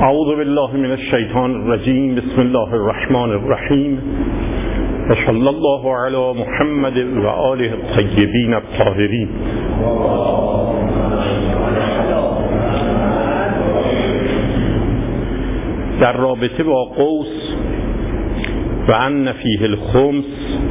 اعوذ بالله من الشیطان الرجیم. بسم الله الرحمن الرحیم. و صلی الله علی محمد و آله الطیبین الطاهرین. در رابطه با قوس و ان فیه الخمس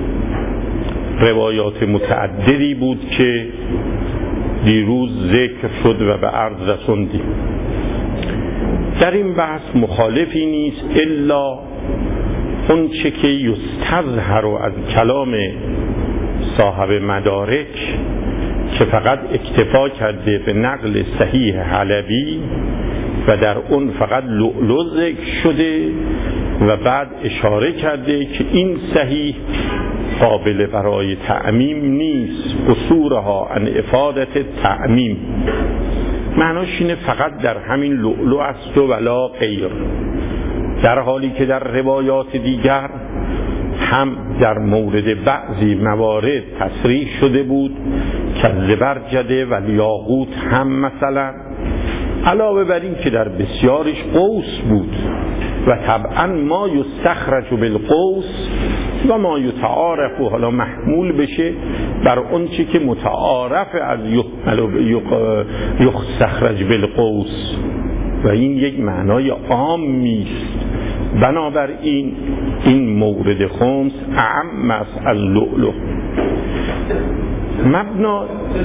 روایات متعددی بود که دیروز ذکر شد و به عرض رسوندیم. در این بحث مخالفی نیست الا اون چه که یستظهر از کلام صاحب مدارک که فقط اکتفا کرده به نقل صحیح حلبی و در اون فقط لؤلؤ ذکر شده و بعد اشاره کرده که این صحیح قابل برای تعمیم نیست، قصورها عن افادت تعمیم، معناش اینه فقط در همین لؤلؤ است و ولا غیر، در حالی که در روایات دیگر هم در مورد بعضی موارد تصریح شده بود که زبرجده و یاقوت هم مثلا، علاوه بر این که در بسیارش قوس بود و طبعا ما یستخرج بالقوس و ما یتعارف و حالا محمول بشه بر اون چی که متعارف از یستخرج بالقوس و این یک معنای عامی است. بنابراین این مورد خمس اعم است از لؤلؤ. مبنا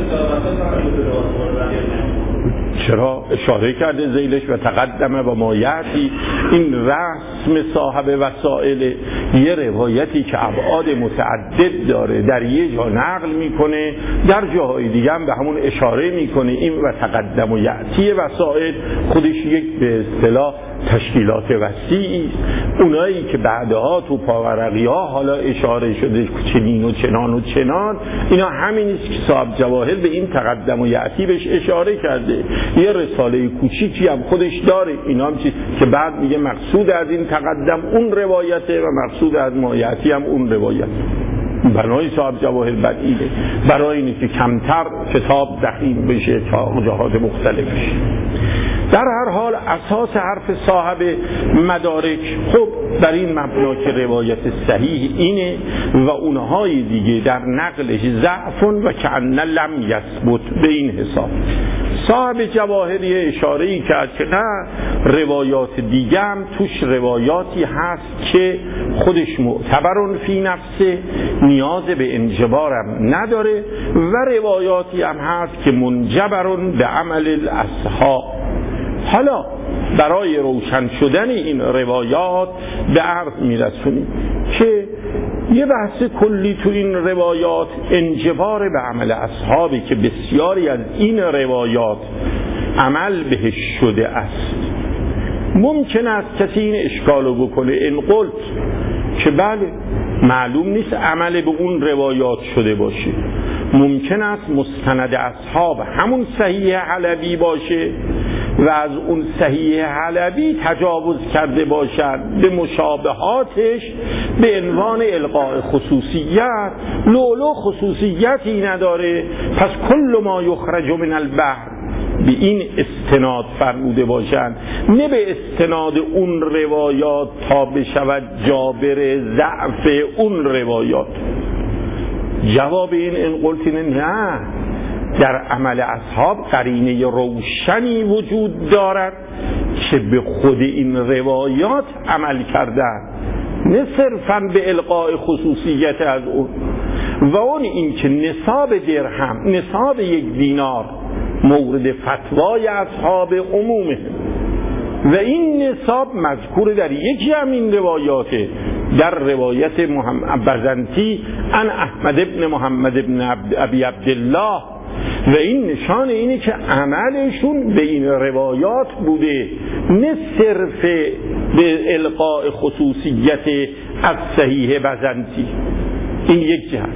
چرا اشاره کرده ذیلش و تقدمه و مایعتی، این رسم صاحب وسائل یه روایتی که ابعاد متعدد داره در یه جا نقل میکنه، در جاهای دیگه هم به همون اشاره میکنه. این و تقدم و یعتی وسائل خودش یک به اصطلاح تشکیلات وسیعی، اونایی که بعدها تو پاورقی ها حالا اشاره شده چنین و چنان و چنان، اینا همین است که صاحب جواهر به این تقدم و یعتی بهش اشاره کرده. یه رساله کوچیکی هم خودش داره، اینا هم که بعد میگه مقصود از این تقدم اون روایته و مقصود از مایعتی هم اون روایت. بنای صاحب جواهر بدیله برای اینه که کمتر کتاب ضخیم بشه تا جهات مختلفش. در هر حال اساس حرف صاحب مدارک خب در این مبنا که روایت صحیح اینه و اونهای دیگه در نقلش ضعف و کأن لم یثبت. به این حساب صاحب جواهری اشاره‌ای کرد که نه، روایات دیگه هم توش روایاتی هست که خودش معتبرون فی نفسه، نیاز به انجبارم نداره، و روایاتی هم هست که منجبرون به عمل الاصحاب. حالا برای روشن شدن این روایات به عرض میرسونیم که یه بحث کلی تو این روایات انجبار به عمل اصحابی که بسیاری از این روایات عمل بهش شده است. ممکن است کسی این اشکالو بکنه، این قلت که بله معلوم نیست عمل به اون روایات شده باشه، ممکن است مستند اصحاب همون صحیح حلبی باشه و از اون صحیح حلبی تجاوز کرده باشد به مشابهاتش به عنوان القاء خصوصیت. لؤلؤ خصوصیتی نداره، پس کل ما یخرج من البحر به این استناد فرموده باشند، نه به استناد اون روایات تا بشود جابر ضعف اون روایات. جواب این قلتینه نه، در عمل اصحاب قرینه روشنی وجود دارد که به خود این روایات عمل کردن، نه صرفاً به القاء خصوصیت از اون. و اون این که نصاب درهم، نصاب یک دینار مورد فتوای اصحاب عمومه و این نصاب مذکور در یکی همین روایاته، در روایت بزنتی عن احمد ابن محمد ابن ابی عبدالله، و این نشان اینه که عملشون به این روایات بوده، نه صرف به القاء خصوصیت از صحیح بزنتی. این یک جهت.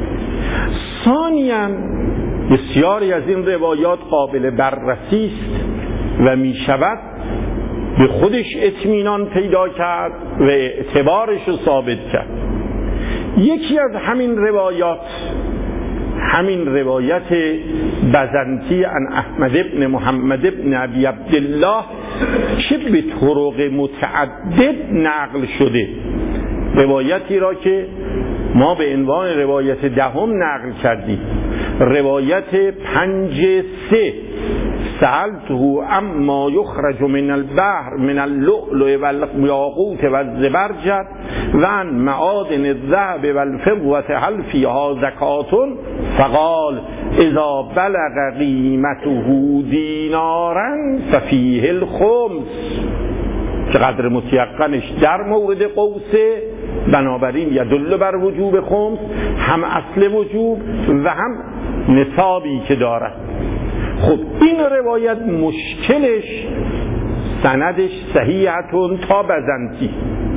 ثانیاً بسیاری از این روایات قابل بررسی است و می شود به خودش اطمینان پیدا کرد و اعتبارش رو ثابت کرد. یکی از همین روایات همین روایت بزنطی عن احمد ابن محمد ابن ابی عبدالله چه به طرق متعدد نقل شده، روایتی را که ما به عنوان روایت دهم نقل کردیم، روایت 5-3 سألته اما یخرج من البحر من اللؤلؤ والیاقوت والزبرجد و عن معادن الذهب والفضة هل فیها زکات فقال اذا بلغ قیمته دینارا ففیه الخمس. چقدر متیقنش در مورد قوسه، بنابراین یدل بر وجوب خمس، هم اصل وجوب و هم نصابی که دارد. خب این روایت مشکلش سندش صحیحتون تا بزنطی،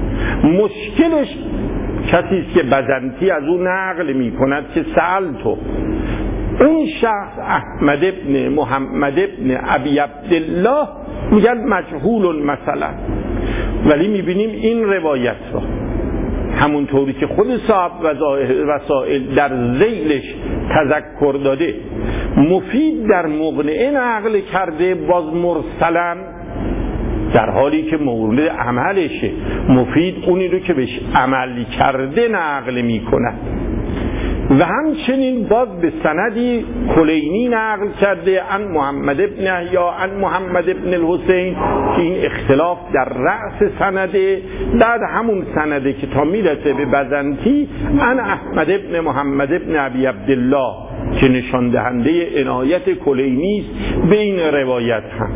مشکلش کسی است که بزنطی از اون نقل می کند که سألتو، اون شخص احمد ابن محمد ابن ابی عبدالله میگن مجهول مثلا، ولی میبینیم این روایت را همونطوری که خود صاحب وسائل در ذیلش تذکر داده، مفید در مقنعه نقل کرده باز مرسلا، در حالی که مورد عملشه. مفید اونی رو که بهش عمل کرده نقل میکنه و همچنین باز به سندی کلینی نقل کرده عن محمد ابن یحیی عن محمد ابن الحسین که این اختلاف در رأس سنده، بعد همون سنده که تا میرسه به بزنطی عن احمد ابن محمد ابن ابی عبدالله که نشان دهنده عنایت کلینی است به این روایت. هم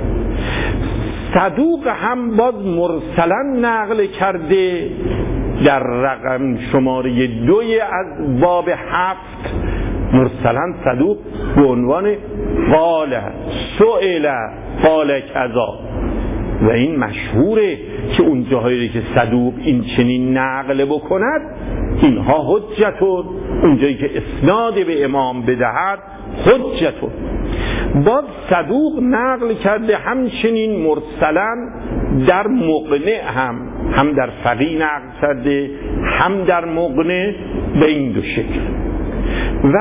صدوق هم باز مرسلا نقل کرده در رقم شماره 2 از باب 7 مرسلا صدوق به عنوان قال سئل قال کذا، و این مشهوره که اون جاهایی که صدوق این چنین نقل بکند اینها حجتون، اون جایی که اسناد به امام بدهد حجتون. باز صدوق نقل کرده همچنین مرسلا در مقنع، هم در فقیه نقل کرده هم در مقنع به این دو شکل. و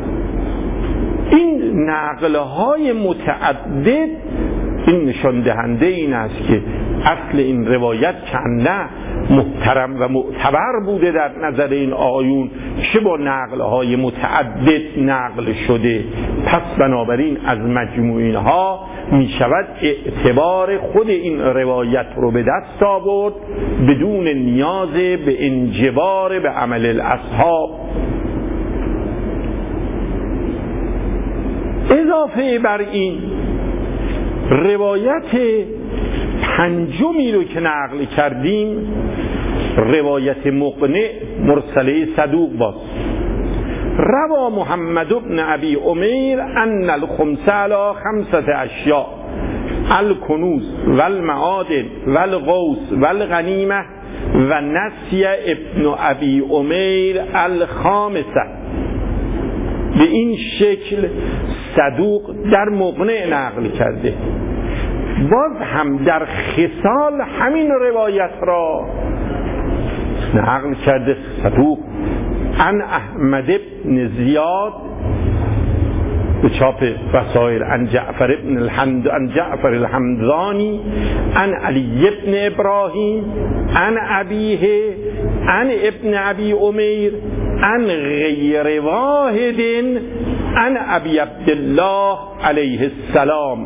این نقلهای متعدد این نشان دهنده این است که اصل این روایت کنه محترم و معتبر بوده در نظر این آیون که با نقلهای متعدد نقل شده. پس بنابراین از مجموع ها می شود اعتبار خود این روایت رو به دست آورد بدون نیاز به انجبار به عمل الاصحاب. اضافه بر این روایت پنجمی رو که نقل کردیم، روایت مقنع مرسله صدوق باز، روا محمد بن ابی امیر ان الخمس علی 5 اشیاء الکنوز والمعادن والغوث والغنیمه و نسی ابن ابی امیر الخامسه. به این شکل صدوق در مقنع نقل کرده. باز هم در خصال همین روایت را نقل کرده صدوق عن احمد بن زیاد به چاپ وسائل، عن جعفر الحمدانی عن علی ابن ابراهیم عن ابیه عن ابن ابی امیر عن غیر واحد عن ابی عبدالله علیه السلام.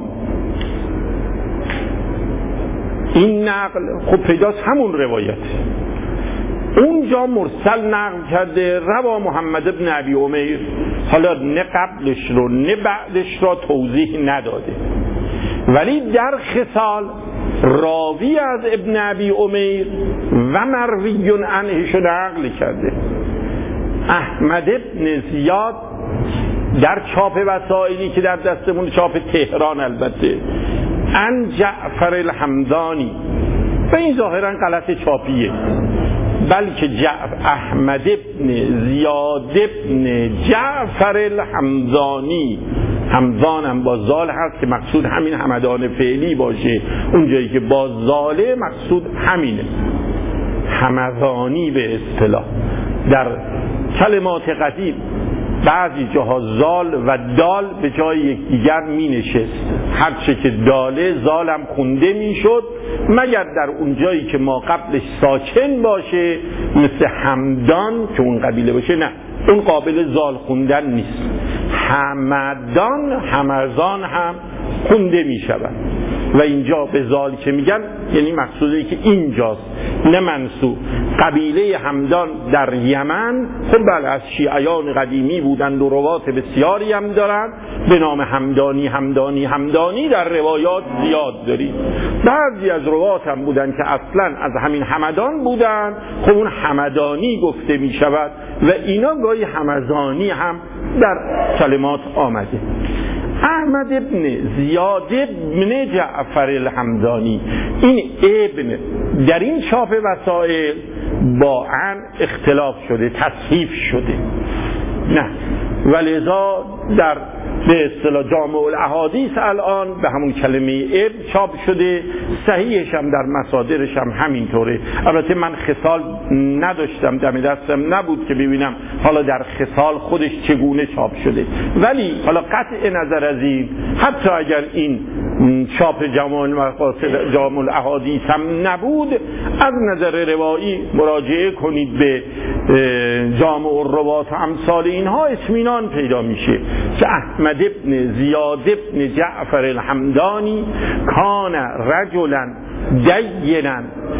این نقل خب پیداست همون روایت، اونجا مرسل نقل کرده روا محمد ابن ابی امیر، حالا نه قبلش رو نه بعدش را توضیح نداده، ولی در خصال راوی از ابن ابی امیر و مروی عنهش نقل کرده. احمد ابن زیاد در چاپ وسائلی که در دستمون، چاپ تهران البته، عن جعفر الحمدانی، و این ظاهرا غلط چاپیه، بلکه احمد ابن زیاد ابن جعفر الحمدانی، همزان هم با زال هست که مقصود همین همدان فعلی باشه، اونجایی که با زاله مقصود همینه، همدانی به اصطلاح. در کلمات قدیم بعضی جاها زال و دال به جای یکدیگر می نشست، هرچه که داله زالم خونده می شد، مگر در اون جایی که ما قبلش ساکن باشه مثل همدان که اون قبیله باشه، نه اون قابل زال خوندن نیست. همدان، همزان هم خونده می شود و اینجا به زال که میگن یعنی مقصوده که اینجاست، نه منصوب. قبیله همدان در یمن خب بله از شیعیان قدیمی بودند و روات بسیاری هم دارند به نام همدانی همدانی همدانی، در روایات زیاد داریم. بعضی از روات هم بودند که اصلا از همین همدان بودند، خب اون همدانی گفته می شود و اینا گاهی همزانی هم در کلمات آمده. احمد ابن زیاد ابن جعفر الحمدانی، این ابن در این چاپ وسائل با ان اختلاف شده، تصحیف شده، نه ولذا در به اصطلاح جامع الاحادیث الان به همون کلمه ابن چاپ شده، صحیحش هم در مصادرش هم همینطوره. البته من خصال نداشتم، دم دستم نبود که ببینم حالا در خصال خودش چگونه چاپ شده، ولی حالا قطع نظر از این، حتی اگر این چاپ جامع الاحادیث هم نبود، از نظر روایی مراجعه کنید به جامع الروات و امثال اینها، اطمینان پیدا میشه که احمد ابن زیاد ابن جعفر الحمدانی کان رجلا دینا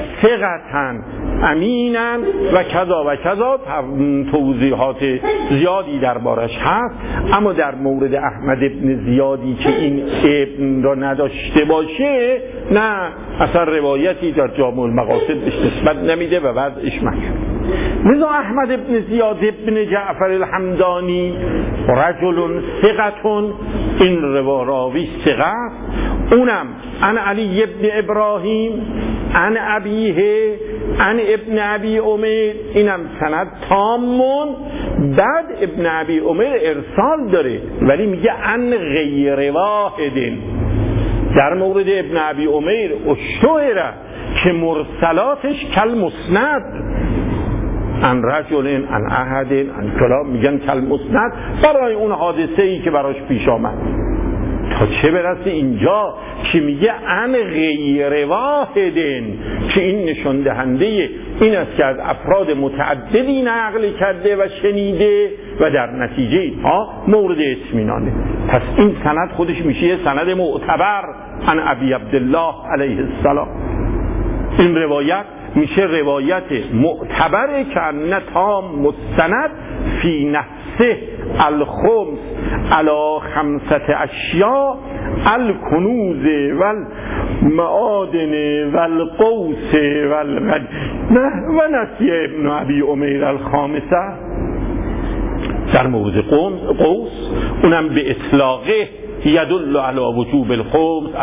ثقة امینا و کذا و کذا. توضیحات زیادی دربارش هست، اما در مورد احمد ابن زیادی که این ابن را نداشته باشه، نه اصلا روایتی در جامع المقاصد بهش نسبت نمیده و وضعش مشهور. لذا احمد ابن زیاد ابن جعفر الحمدانی رجل ثقة، این راوی ثقه، اونم عن علی ابن ابراهیم عن ابیه عن ابن ابی عمیر، اینم سند تامون. بعد ابن ابی عمیر ارسال داره ولی میگه عن غیر واحد. در مورد ابن ابی عمیر اشتهره که مرسلاتش کل مسند، عن رجل عن احد عن کلام، میگن کل مسند برای اون حادثه ای که براش پیش آمد. تا چه برسه اینجا که میگه عن غیر واحدن، که این نشان دهنده این است که از افراد متعددی نقل کرده و شنیده و در نتیجه اینها مورد اطمینانه. پس این سند خودش میشه سند معتبر عن ابی عبدالله علیه السلام. این روایت میشه روایت معتبره که ان تام مستند فی نفسه الخمس علی خمسة اشیاء الکنوز والمعادن والقوس والغنیمة و نسی ابن ابی عمیر الخامسه. در مورد قوس اونم به اطلاقه یدل علی وجوب الخمس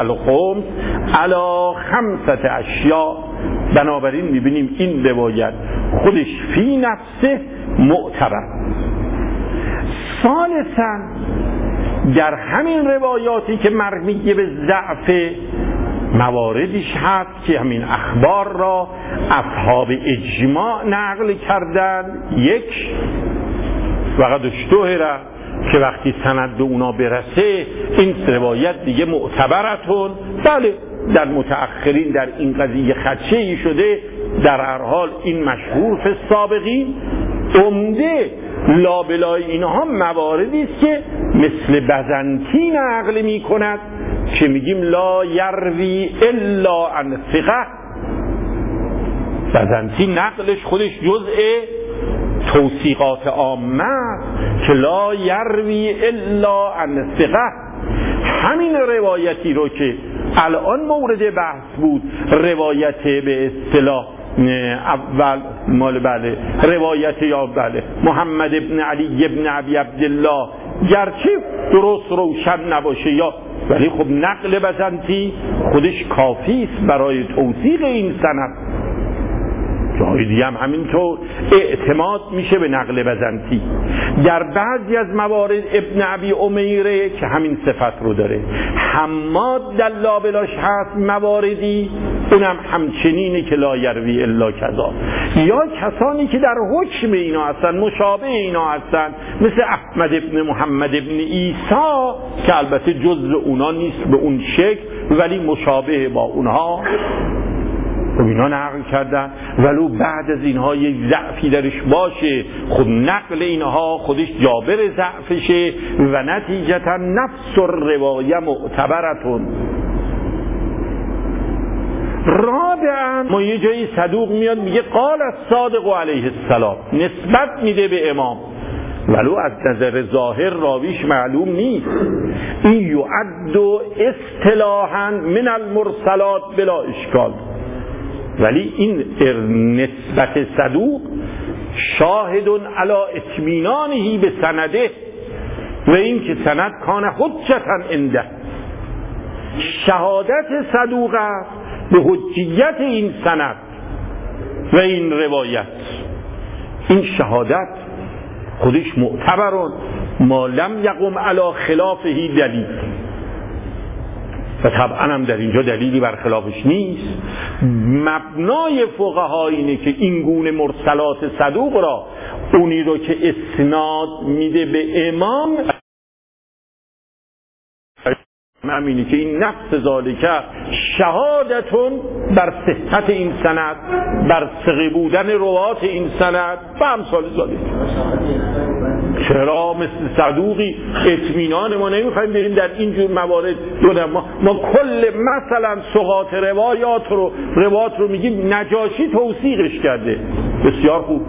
علی خمسة اشیاء. بنابراین میبینیم این روایت خودش فی نفسه معتبر. ثالثاً در همین روایاتی که مرمی به ضعف مواردش هست که همین اخبار را اصحاب اجماع نقل کردن، یک وقت اشتهره که وقتی سند به اونا برسه این روایت دیگه معتبرتون. بله در متأخرین در این قضیه خدشه‌ای شده، در هر حال این مشهور فی السابقین. عمده لابلای اینها مواردی است که مثل بزنطی نقل می کند که میگیم لا یروی الا عن ثقه. بزنطی نقلش خودش جزء توثیقات عامه که لا یروی الا عن ثقه. همین روایتی رو که الان مورد بحث بود، روایت به اصطلاح اول مال بله روایت یا بله محمد ابن علی ابن ابی عبدالله، گرچه درست روشن نباشه یا، ولی خب نقل بزنطی خودش کافی است برای توثیق این سند. جای دیگه هم همینطور اعتماد میشه به نقل بزنطی. در بعضی از موارد ابن ابی عمیره که همین صفت رو داره. حماد در لابلاش هست مواردی اونم همچنینه که لا یروی الا کذا. یا کسانی که در حکم اینا هستن، مشابه اینا هستن، مثل احمد ابن محمد ابن عیسی که البته جزء اونا نیست به اون شکل ولی مشابه با اونها، خب اینا نقل کردن ولو بعد از اینها یک ضعفی درش باشه، خب نقل اینها خودش جابر ضعفشه و نتیجتا نفس الروایه معتبرتون. رابعا ما یه جایی صدوق میاد میگه قال الصادق علیه السلام، نسبت میده به امام ولو از نظر ظاهر راویش معلوم نیست. این یعد اصطلاحا من المرسلات بلا اشکال، ولی این نسبت صدوق شاهد علی اطمینانه به سنده و این که سند کان حجتا عنده. شهادت صدوق است به حجیت این سند و این روایت. این شهادت خودش معتبرون ما لم یقم علی خلافه دلیل، و طبعا هم در اینجا دلیلی بر خلافش نیست. مبنای فقها اینه که این گونه مرسلات صدوق را، اونی رو که اسناد میده به امام، همینی که این نفس ذالکه شهادتون بر صحت این سند، بر ثقه بودن روات این سند و امثال ذالک. چرا مثل صدوقی اطمینان ما نمیخوایم بریم در اینجور موارد دونم ما کل مثلا ثقات روات رو میگیم نجاشی توثیقش کرده، بسیار خوب.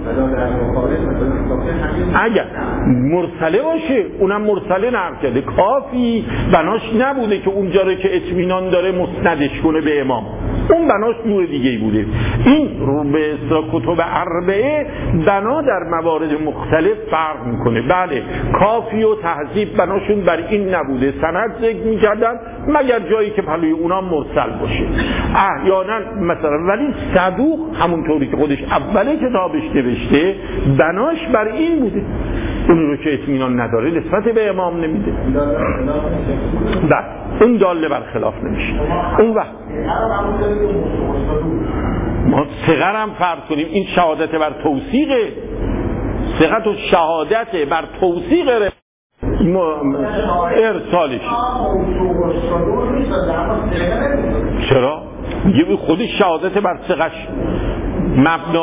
اگر مرسله باشه اونم مرسله نقل کرده، کافی بناش نبوده که اونجا رو که اطمینان داره مسندش کنه به امام، اون بناش نوع دیگه بوده. این رو به اصطلاح کتب اربعه بنا در موارد مختلف فرق میکنه. بله کافی و تهذیب بناشون بر این نبوده، سند ذکر میکردن مگر جایی که پلوی اونا مرسل باشه احیانا مثلا، ولی صدوق همونطوری که خودش اول کتابش نوشته بناش بر این بوده، اون رو که اطمینان نداره نسبت به امام نمیده. بله اون داله بر خلاف نمیشه. اون وقت ما صغر هم فرض کنیم این شهادت بر توثیقه، صغت و شهادت بر توثیق ارسالش. چرا؟ میگه خودش شهادت بر صغش مبنا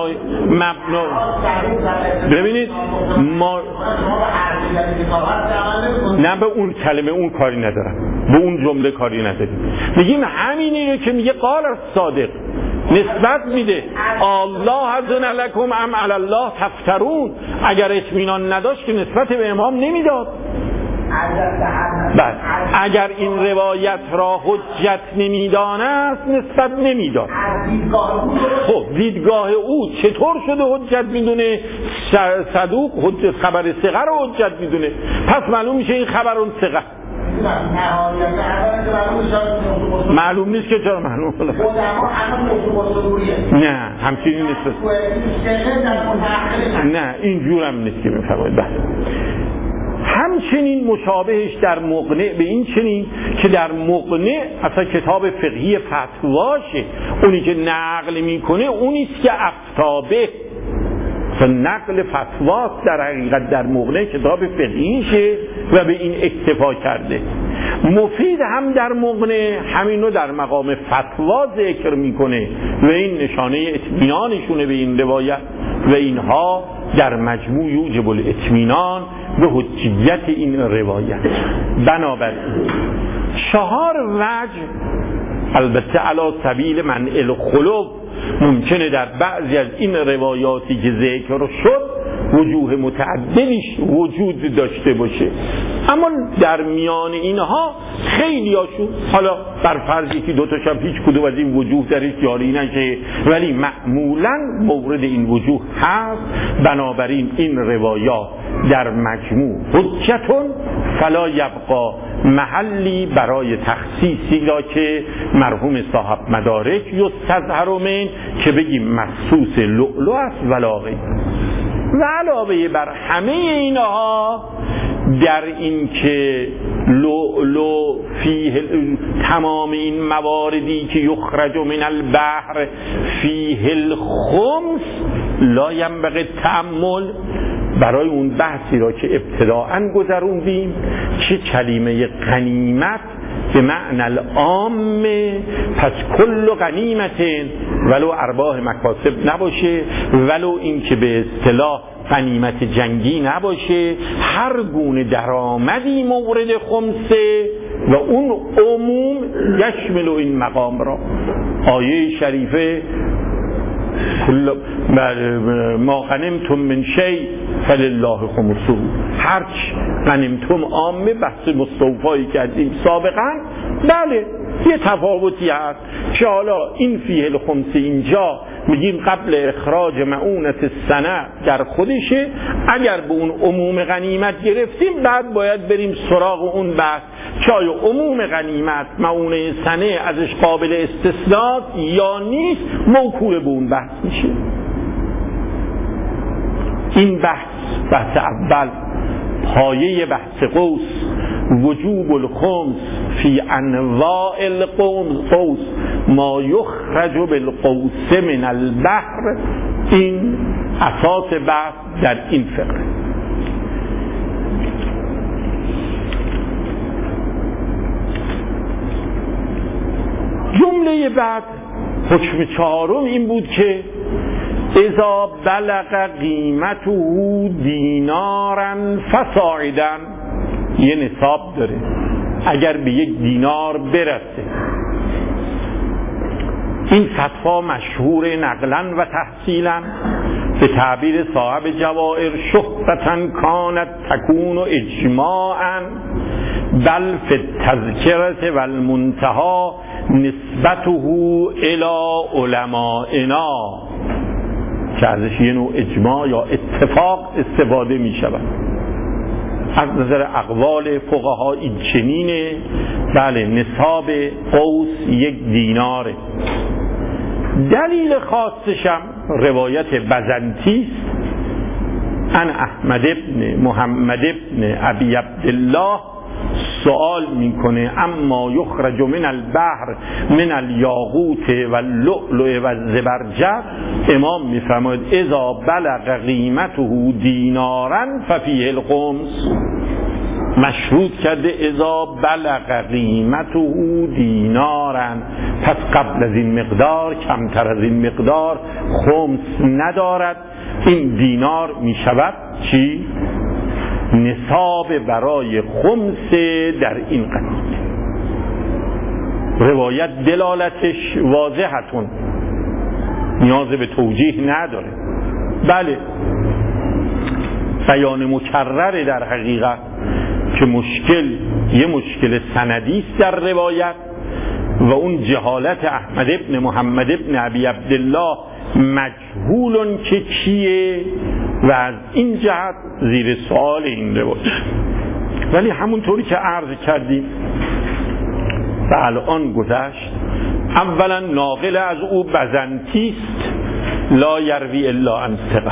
ببینید ما نه به اون کلمه اون کاری ندارم، به اون جمله کاری نداریم، میگیم همینی رو که میگه قال الصادق نسبت میده الله اذن لکم ام علی الله تفترون. اگر اطمینان نداشت که نسبت به امام نمیداد. بله اگر این روایت را حجت نمیدانست نسبت نمیداد. خب دیدگاه او چطور شده حجت میدونه؟ صدوق حجت خبر ثقه رو حجت میدونه، پس معلوم میشه این خبر اون ثقه. معلوم نیست که چرا معلوم نه همچنین نیست، نه اینجور هم نیست که میفرمایید. بله همچنین مشابهش در مقنع به این چنین که در مقنع اصلا کتاب فقهی فتواشه، اونی که نقل میکنه اونیست که افتابه، نقل فتواست در حقیقت در مقنع کتاب فقهیشه و به این اکتفا کرده. مفید هم در مقنع همینو در مقام فتوا ذکر میکنه و این نشانه اطمینانشونه به این روایت و اینها در مجموع یوجب الاطمینان به حجیت این روایت. بنابراین 4 وجه البته علی سبیل منع الخلو ممکنه در بعضی از این روایاتی که ذکر شد وجوه متعددی وجود داشته باشه، اما در میان اینها خیلی هاشون حالا بر فرضی که 2 تاشم هیچ کدوم از این وجوه درش جاری نشه ولی معمولا مورد این وجوه هست. بنابراین این روایات در مجموع حجتون فلا یبقا محلی برای تخصیصی را که مرحوم صاحب مدارک یستظهر من که بگیم مخصوص لؤلؤ است ولا غیر. و علاوه بر همه اینها در این که لؤلؤ فیه تمام این مواردی که یخرج من البحر فیه الخمس لا ینبغی تأمل. برای اون بحثی را که ابتداءً گذروندیم که کلمه غنیمت به معنی العام، پس کل غنیمت ولو ارباح مکاسب نباشه، ولو این که به اصطلاح غنیمت جنگی نباشه، هر گونه درآمدی مورد خمسه و اون عموم یشمل این مقام را. آیه شریفه ما غنمتم من شیء فلله خمسه، هرچ غنیمتم عامه، بحث مستوفایی کردیم سابقا. بله یه تفاوتی هست که حالا این فیه الخمس اینجا میگیم قبل اخراج معونت السنه در خودشه، اگر به اون عموم غنیمت گرفتیم بعد باید بریم سراغ اون بحث که آیا عموم غنیمت معونه سنه ازش قابل استثناء یا نیست، موکول به اون بحث میشه. این بحث اول پایه بحث قوس، وجوب الخمس فی انواع القوس ما یخرج بالقوس من البحر، این اساس بحث در این فقره. جمله بعد حکم چهارم این بود که اذا بلغ قیمته دینارا فصاعدا، یه نصاب داره، اگر به 1 دینار برسه. این فتوا مشهور نقلا و تحصیلا، به تعبیر صاحب جواهر شهرتن کانت تکون اجماعا بل فی التذکرة و المنتهى نسبته الی علمائنا، که ازش یه نوع اجماع یا اتفاق استفاده می شود. از نظر اقوال فقها این چنینه. بله نصاب قوس 1 دیناره. دلیل خاصشم روایت بزنطی است، ان احمد ابن محمد ابن ابی عبدالله سوال میکنه اما یخرج من البحر من الیاقوت و اللؤلؤ و الزبرجد، امام میفرماید اذا بلغ قیمته دینارا ففیه الخمس، مشروط کرده اذا بلغ قیمته دینارا، پس قبل از این مقدار کمتر از این مقدار خمس ندارد. این دینار میشود چی؟ نصاب برای خمس در این قضیه. روایت دلالتش واضحتون، نیاز به توجیه نداره. بله بیان مکرر در حقیقت که یه مشکل سندی است در روایت و اون جهالت احمد ابن محمد ابن ابی عبدالله مجهولون که کیه و از این جهت زیر سوال این روایت. ولی همونطوری که عرض کردیم و الان گذشت، اولا ناقل از او بزنطی است لا یروی الا عن ثقه،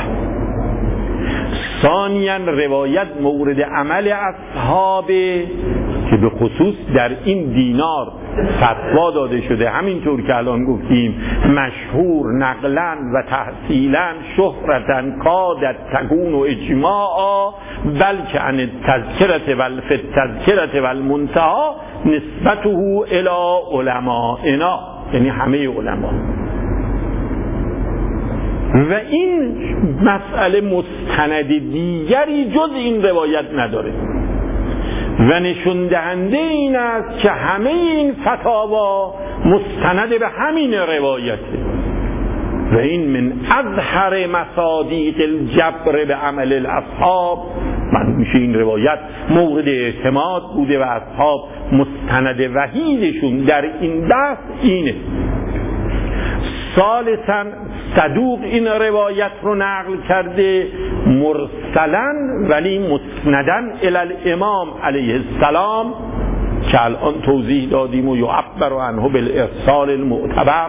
ثانیا روایت مورد عمل اصحابه که به خصوص در این دینار فتوا داده شده، همینطور که الان گفتیم مشهور نقلا و تحصیلا شهرتن کادت تکون و اجماعا بلکه عن التذکرة و التذکرة و المنتهى نسبته الی علمائنا، یعنی همه علما. و این مسئله مستند دیگری جز این روایت نداره و نشون دهنده این است که همه این فتاوا مستند به همین روایته و این من اظهر مصادیق الجبر به عمل الاصحاب. من میشه این روایت مورد اعتماد بوده و اصحاب مستند وحیدشون در این بحث اینه. ثالثاً صدوق این روایت رو نقل کرده مرسلاً ولی مسنداً الی الامام علیه السلام که الان توضیح دادیم و یعبر عنه بالارسال المعتبر.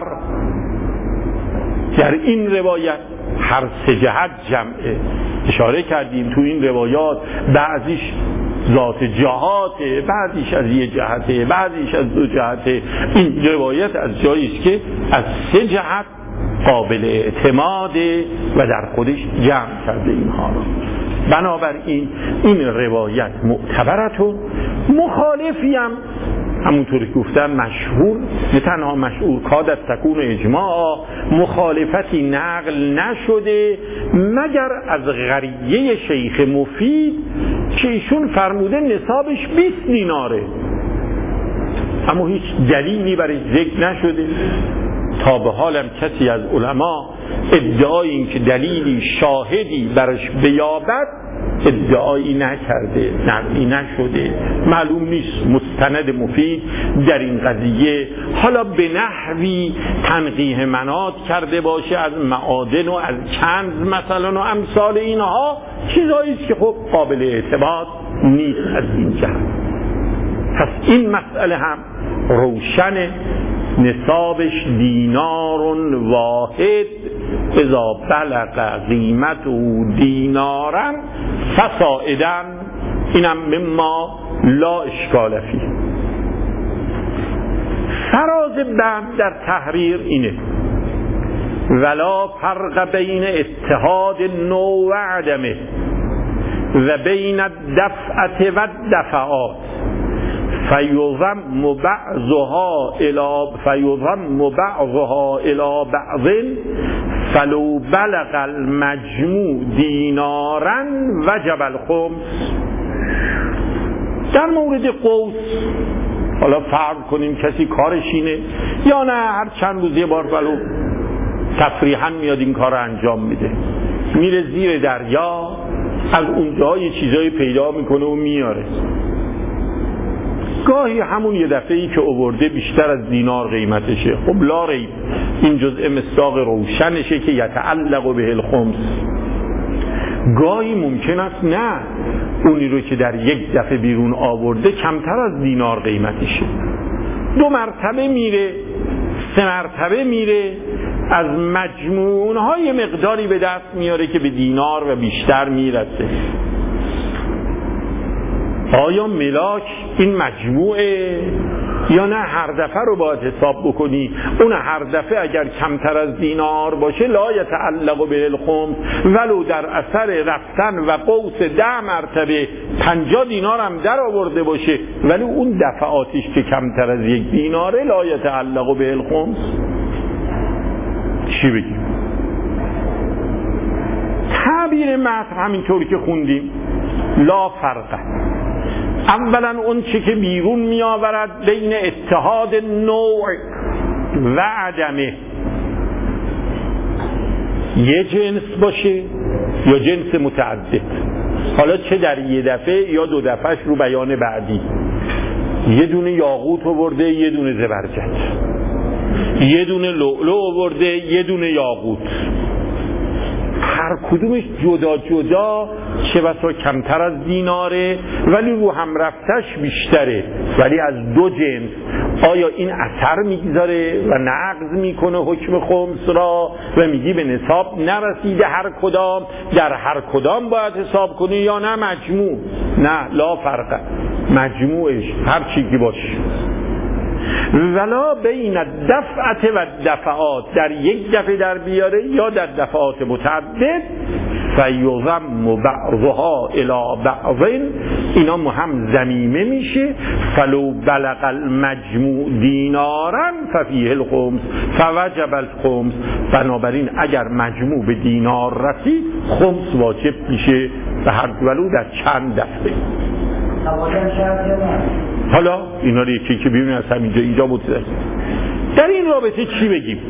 در این روایت هر 3 جهت جمعه، اشاره کردیم تو این روایات بعضیش ذات جهاته، بعضیش از یه جهته، بعضیش از دو جهته. این روایت از جایی است که از سه جهت قابل اعتماده و در خودش جمع کرده اینها رو. بنابراین این روایت معتبرتون. مخالفی هم همونطور که گفتم مشهور، نه تنها مشهور، کادت تکون اجماع، مخالفتی نقل نشده مگر از غریه شیخ مفید که ایشون فرموده نصابش 20 دیناره، اما هیچ دلیلی برای ذکر نشده. تا به حالم کسی از علما ادعای این که دلیلی شاهدی برش بیابد ادعایی نکرده، نقلی نشده، معلوم نیست مستند مفید در این قضیه حالا به نحوی تنقیح منات کرده باشه از معادن و از کنز مثلا و امثال اینها، چیزایی است که خب قابل اعتماد نیست از این جهت. پس این مسئله هم روشن، نصابش دینار واحد، اذا بلغ قیمته دینارا فصاعدا، اینم مما لا اشکال فیه. فراز بعد در تحریر اینه: ولا فرق بین اتحاد نوع و عدمه و بین الدفعه و الدفعات فیضم بعضها الى بعض فلو بلغ المجموع دینارا وجب الخمس. در مورد قوس حالا فرض کنیم کسی کارش اینه، یا نه هر چند روز یه بار ولو تفریحاً میاد این کار رو انجام میده، میره زیر دریا، از اونجا یه چیزایی پیدا میکنه و میاره. گاهی همون یه دفعه‌ای که آورده بیشتر از دینار قیمتشه، خب لا ریب این جزء مصداق روشنشه که یتعلق به الخمس. گاهی ممکن است نه، اونی رو که در یک دفعه بیرون آورده کمتر از دینار قیمتشه، 2 مرتبه میره، 3 مرتبه میره، از مجموعها یه مقداری به دست میاره که به دینار و بیشتر میرسه. آیا ملاک این مجموعه یا نه هر دفعه رو باید حساب بکنی؟ اون هر دفعه اگر کمتر از دینار باشه لا یتعلق به الخمس، ولو در اثر رفتن و قوس 10 مرتبه 50 دینار هم در آورده باشه، ولی اون دفعاتش که کمتر از 1 دیناره لا یتعلق به الخمس. چی بگیم؟ تعبیر متن همینطور که خوندیم لا فرقه. اولا اون چی که بیرون می آورد بین اتحاد نوع و عدمه، یه جنس باشه یا جنس متعدد، حالا چه در یه دفعه یا 2 دفعهش رو بیان بعدی، یه دونه یاقوت آورده، یه دونه زبرجد، یه دونه لؤلؤ آورده، یه دونه یاقوت، هر کدومش جدا جدا چه بسا کمتر از دیناره ولی رو هم رفتش بیشتره، ولی از 2 جنس. آیا این اثر میگذاره و نقض میکنه حکم خمس را و میگی به نصاب نرسیده هر کدام، در هر کدام باید حساب کنی، یا نه مجموع؟ نه، لا فرقه، مجموعش هر چی که باشه. ولا بین الدفعه و الدفعات، در یک دفعه در بیاره یا در دفعات متعدد، فیضم بعضها الی بعض، اینا هم ضمیمه میشه. فلو بلغ المجموع دینارا ففیه الخمس فوجب الخمس، بنابراین اگر مجموع به دینار رسید خمس واجب میشه به هر ولو در چند دفعه. حالا اینا رو یکی که بیرون از اینجا متوجه. در این رابطه چی بگیم؟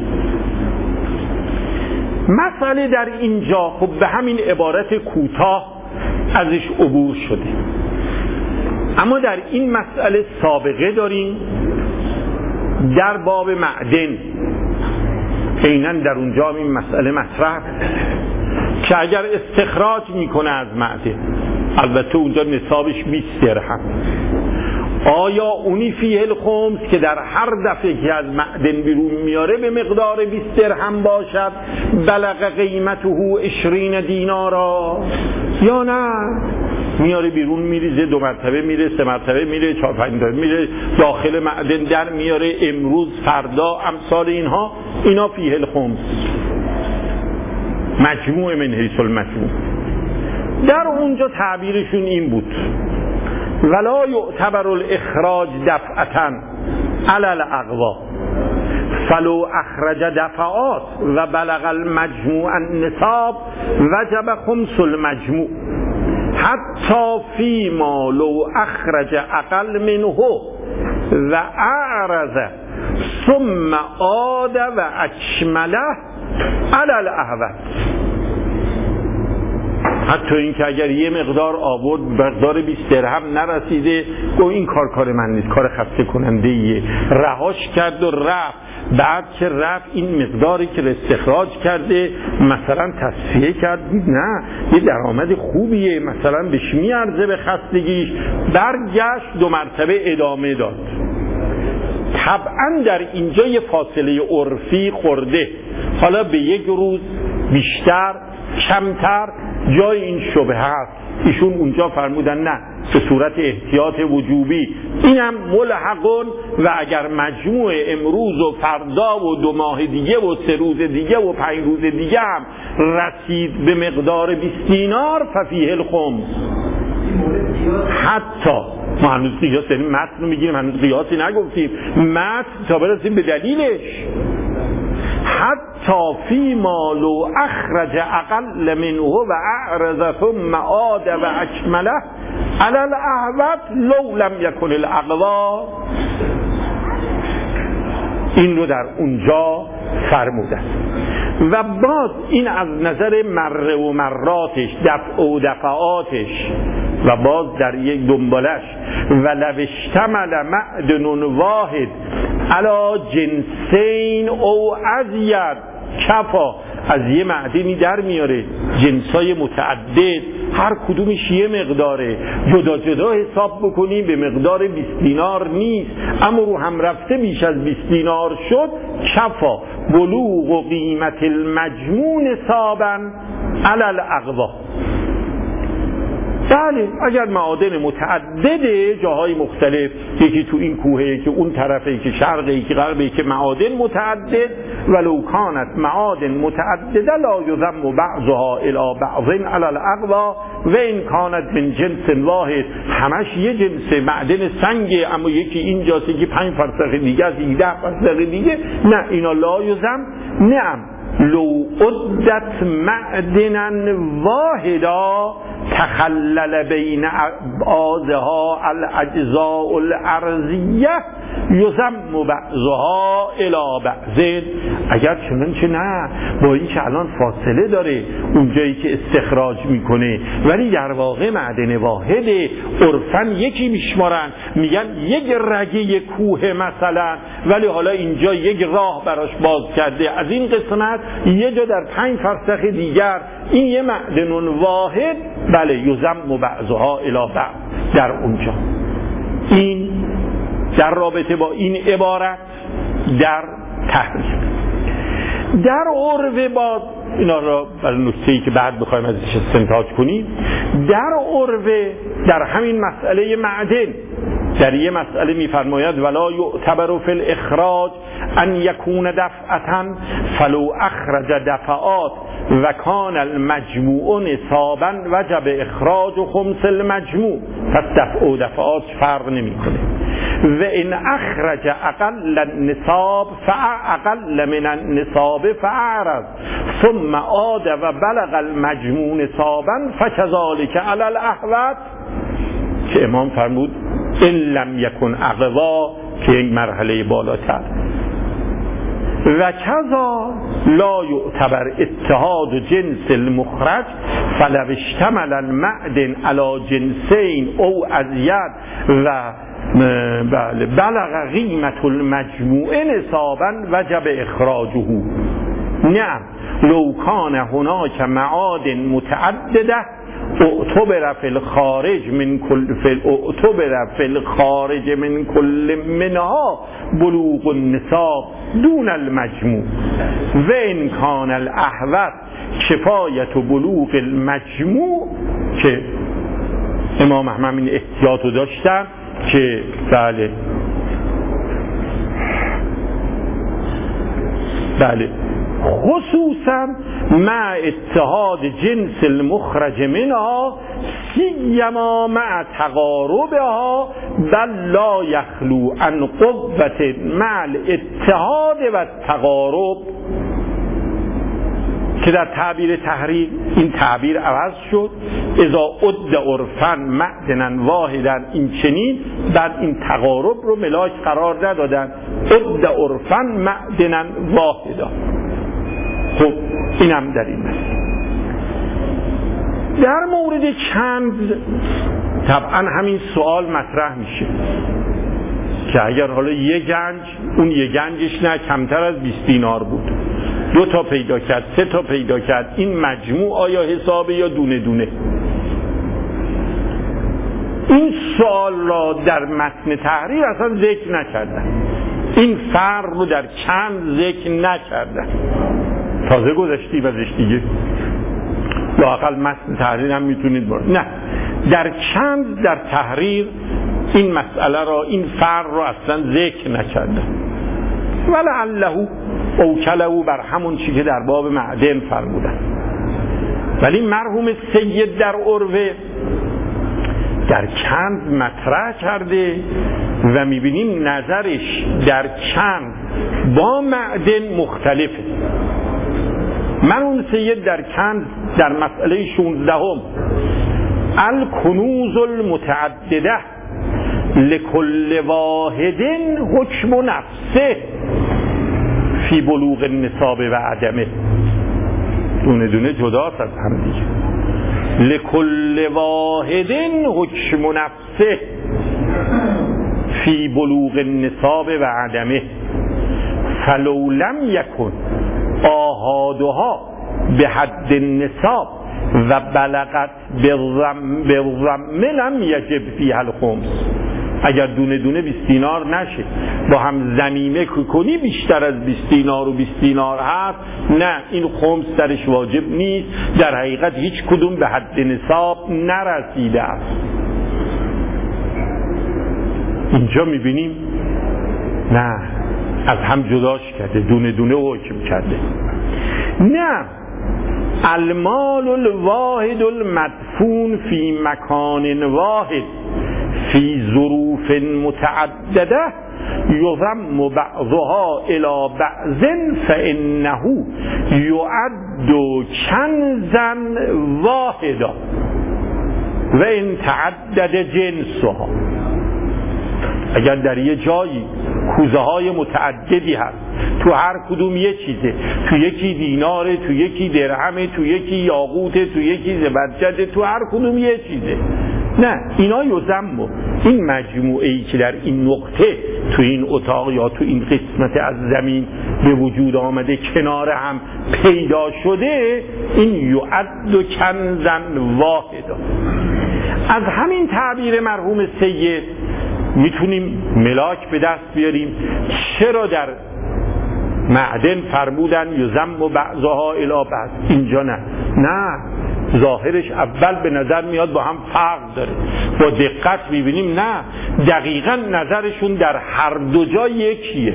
مسئله در اینجا خب به همین عبارت کوتاه ازش عبور شده، اما در این مسئله سابقه داریم در باب معدن. عیناً در اونجا این مسئله مطرح که اگر استخراج میکنه از معدن، البته اونجا نصابش 20 درهم، آیا اونی فیه الخمس که در هر دفعه که از معدن بیرون میاره به مقدار 20 درهم باشد بلغ قیمته 20 دینارا، یا نه میاره بیرون میریزه، 2 مرتبه میره، 3 مرتبه میره، 4 5 مرتبه میره داخل معدن در میاره، امروز فردا امثال اینا فیه الخمس. مجموع من حیث المجموع. در اونجا تعبیرشون این بود ولا یعتبر الاخراج دفعة علی الاقوا فلو اخرج دفعات و بلغ المجموع النصاب وجب خمس المجموع حتی فیما لو اخرج اقل منه و اعرض ثم عاد و اکمله علی الاحوط. حتی این که اگر یه مقدار آورد مقدار 20 درهم نرسیده گو این کار من نیست، کار خسته کننده ایه، رهاش کرد و رفت. بعد که رفت این مقداری که استخراج کرده مثلا تصفیه کرد، نه یه درآمد خوبیه، مثلا بهش میارزه به خستگیش، برگشت 2 مرتبه ادامه داد. طبعا در اینجا یه فاصله عرفی خورده، حالا به 1 روز بیشتر کمتر جای این شبهه هست. ایشون اونجا فرمودن نه، به صورت احتیاط وجوبی اینم ملحقون و اگر مجموع امروز و فردا و 2 ماه دیگه و 3 روز دیگه و 5 روز دیگه هم رسید به مقدار 20 دینار ففیه الخمس. حتی ما هنوز قیاس داریم، متن رو میگیریم، هنوز قیاسی نگفتیم، متن تا برسیم به دلیلش. حتی فیما لو اخرج اقل منه و اعرض ثم عاد و اکمله علی الاحوط لو لم یکن الاقوا. این رو در اونجا فرمودن و باز این از نظر مره و مراتش، دفع و دفعاتش و باز در یک دنبالش ولو اشتمل معدن واحد علی جنسین او ازید کفا. از یه معدنی در میاره جنسای متعدد، هر کدومش یه مقداره، جدا جدا حساب بکنیم به مقدار 20 دینار نیست، اما رو هم رفته بیش از 20 دینار شد کفا بلوغ و قیمت المجموع نصابا علی الاقوا. بله اگر معادن متعدده جاهای مختلف، یکی تو این کوهه که اون طرفه که شرقه که غربه که معادن متعدد، ولو کانت معادن متعدده لا یذم بعضها الی بعض علی الاقوا و این کانت من جنس واحد. همش یه جنس معدن سنگه، اما یکی اینجاست که 5 فرسخ دیگه است، 10 فرسخ دیگه، نه اینا لا یذم. نعم لو عدت معدنا واحدا تخلل بین بعضها الاجزاء الارضیه یذم بعضها الی بعض. اگر چنانچه نه، با این که الان فاصله داره اونجایی که استخراج میکنه ولی در واقع معدن واحده، عرفاً یکی میشمارن، میگن یک رگه کوه مثلا، ولی حالا اینجا یک راه براش باز کرده از این قسمت، یه جا در 5 فرسخ دیگر، این یه معدن واحد، بله یذم بعضها الی بعض در اونجا. این در رابطه با این عبارت در تحریم. در عرف باز اینا را برای نکته‌ای که بعد بخوایم ازش استنتاج کنیم، در عرف در همین مسئله معدن در یه مسئله میفرماید ولا یعتبر فی الاخراج ان یکون دفعة فلو اخرج دفعات و کان المجموع نصابا وجب اخراج خمس المجموع. پس دفع و دفعات فرق نمیکنه. و ان اخرج اقل النصاب فاقل من النصاب فاعرض ثم عاد و بلغ المجموع نصابا فكذلك علی الاحوط، که امام فرمود ان لم یکن اقوا، که یک مرحله بالاتر. و کذا لا یعتبر اتحاد جنس المخرج فلو اشتمل المعدن علی جنسین او ازید و بلغ قیمت المجموع نصابا وجب اخراجه. نعم لو کان هناک معادن متعدده اعتبر فی الخارج من کل منها بلوغ النصاب دون المجموع و ان کان الاحوط کفایت بلوغ المجموع، که امام احمد این احتیاطو داشتن که بله خصوصا مع اتحاد جنس المخرج منها سیما مع تقاربها بل لا یخلو عن قوة مع الاتحاد و تقارب، که در تعبیر تحریر این تعبیر عوض شد اذا عد عرفا معدنا واحدا، این چنین بعد این تقارب رو ملاک قرار ندادن، عد عرفا معدنا واحدا. خب اینم در این مثل. در مورد چند طبعا همین سوال مطرح میشه که اگر حالا یه گنج، اون یه گنجش نه کمتر از 20 دینار بود، 2 تا پیدا کرد، 3 تا پیدا کرد، این مجموع آیا حسابه یا دونه دونه؟ این سوال را در متن تحریر اصلا ذکر نکردن، این فرق رو در چند ذکر نکردن، تازه گذشتی ازش دیگه، لااقل متن تحریر هم میتونید برد. نه، در چند در تحریر این مسئله را، این فرق را اصلا ذکر نکردن. ولعله اوکلهو بر همون چی که در باب معدن فرمودن. ولی مرحوم سید در عروه در چند مطرح کرده و میبینیم نظرش در چند با معدن مختلفه. مرحوم سید در چند در مسئله 16 الکنوز المتعدده لکل واحد حکم نفسه فی بلوغ النصاب و عدمه، دونه دونه جداست از هم دیگه. لکل واحد حکم نفسه فی بلوغ النصاب و عدمه فلو لم یکن آحادها به حد النصاب و بلغت بالضم لم یجب فیها الخمس. اگر دونه دونه 20 دینار نشه، با هم ضمیمه کنی بیشتر از 20 دینار و 20 دینار هست، نه این خمس درش واجب نیست، در حقیقت هیچ کدوم به حد نصاب نرسیده است. اینجا میبینیم نه، از هم جداش کرده، دونه دونه حکم کرده. نه، المال الواحد المدفون فی مکان واحد فی ظروف متعدده یضم بعضها الی بعض فانه یعد کنزا واحدا و ان تعدد جنسها. اگر در یه جایی کوزه های متعددی هست، تو هر کدوم یه چیزه، تو یکی دیناره، تو یکی درهمه، تو یکی یاقوته، تو یکی زبرجده، تو هر کدوم یه چیزه، نه اینا یضم، این مجموعه ای که در این نقطه تو این اتاق یا تو این قسمت از زمین به وجود آمده کنار هم پیدا شده، این یعد کنزا واحدا. از همین تعبیر مرحوم سید میتونیم ملاک به دست بیاریم چرا در معدن فرمودن یضم بعضها الی بعض، اینجا نه. ظاهرش اول به نظر میاد با هم فرق داره، با دقت میبینیم نه، دقیقاً نظرشون در هر دو جا یکیه.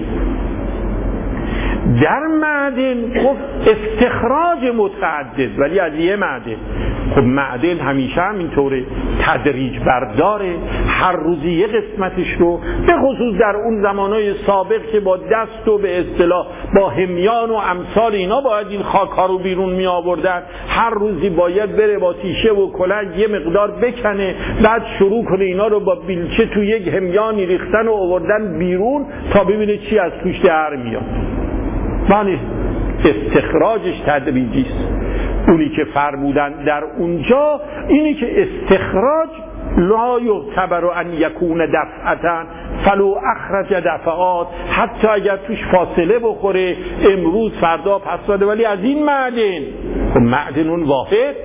در معدن خب استخراج متعدد، ولی از یه معدن. خب معدن همیشه هم اینطوره، تدریج برداره، هر روزی یه قسمتش رو، به خصوص در اون زمانهای سابق که با دست و به اصطلاح با همیان و امثال اینا باید این خاک‌ها رو بیرون می آوردن، هر روزی باید بره با تیشه و کلنگ یه مقدار بکنه، بعد شروع کنه اینا رو با بیلچه تو یک همیانی ریختن و آوردن بیرون تا ببینه چی از توش در میاد. معنی استخراجش تدریجیست. اونی که فرمودن در اونجا اینی که استخراج لا یعتبر ان یکون دفعتن فلو اخرج دفعات، حتی اگر توش فاصله بخوره امروز فردا پس فردا، ولی از این معدن، خب معدن اون واحد،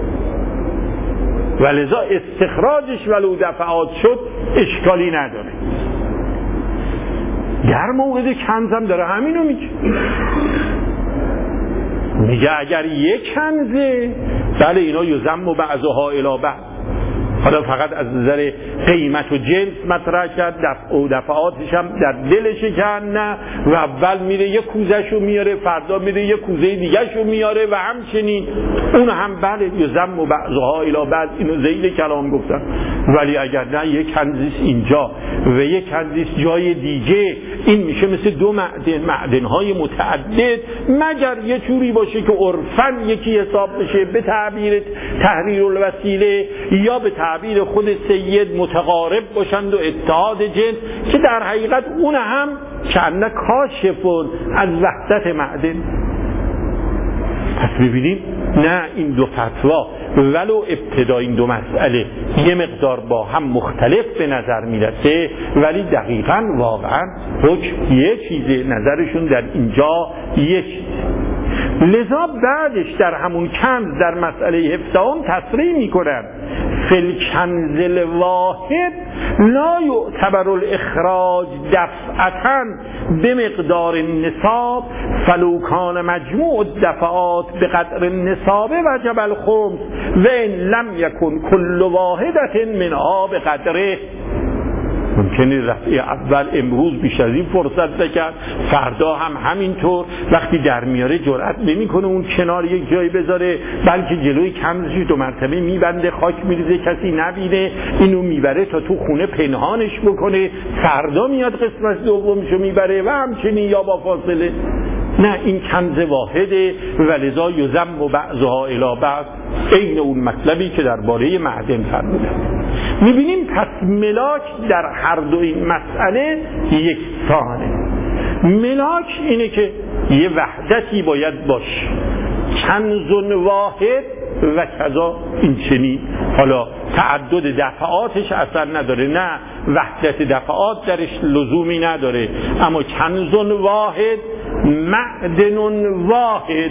ولذا استخراجش ولو دفعات شد اشکالی نداره. در مورد کنزم داره همینو میگه اگر یک کنزه، بله اینا یضم بعضها الی بعض، حالا فقط از نظر قیمت و جنس مطرح کرد، دفع و دفعاتش هم در دلش کن، نه و اول میره یک کوزهشو میاره، فردا میره یک کوزه دیگهشو میاره و همچنین اون هم بله یذم و بعضها الی بعض، اینو ذیل کلام گفتن. ولی اگر نه یک کنزیس اینجا و یک کنزیس جای دیگه، این میشه مثل دو معدن‌های متعدد، مگر یه جوری باشه که عرفاً یکی حساب بشه به تعبیر تحریر الوسیله یا به تعبیر خود سید متقارب باشند و اتحاد جنس، که در حقیقت اون هم چند کاشفون از وحدت معدن. پس ببینیم نه این دو فتوا ولو ابتدا این دو مسئله یه مقدار با هم مختلف به نظر میرسه، ولی دقیقاً واقعاً حکم یه چیزه، نظرشون در اینجا یه چیزه. لذا بعدش در همون کنز در مسئله 17 تصریح میکنن فی الکنز الواحد لا یعتبر الاخراج دفعتاً بمقدار النصاب فلو کان مجموع الدفعات بقدر النصاب وجب الخمس و ان لم یکن کل واحدة منها بقدره. ممکنه رفعه اول امروز بیش از این فرصت نکرد، فردا هم همینطور، وقتی در میاره جرأت نمیکنه اون کنار یک جایی بذاره، بلکه جلوی کنزش 2 مرتبه میبنده، خاک میریزه کسی نبینه، اینو میبره تا تو خونه پنهانش بکنه، فردا میاد قسمت دومشو میبره و همچنین یا با فاصله. نه این کنز واحده و لذا یذم و بعضها الی بعض، این اون مطلبی که درباره معدن فرمودن. میبینیم پس ملاک در هر دو این مسئله یکسانه. ملاک اینه که یه وحدتی باید باشه، کنز واحد و کذا این چنین. حالا تعدد دفعاتش اثر نداره، نه وحدت دفعات درش لزومی نداره، اما کنز واحد معدن واحد.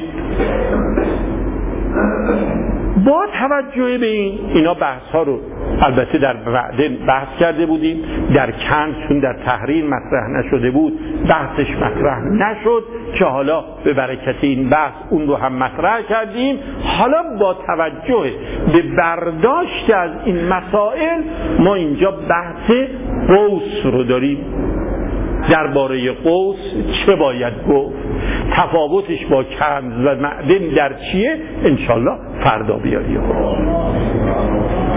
با توجه به اینا بحث ها رو البته در معدن بحث کرده بودیم، در کنز چون در تحریر مطرح نشده بود بحثش مطرح نشد، که حالا به برکت این بحث اون رو هم مطرح کردیم. حالا با توجه به برداشت از این مسائل ما اینجا بحث قوس رو داریم. درباره قوس چه باید گفت، تفاوتش با کنز و معدن در چیه، انشالله فردا بیاریم.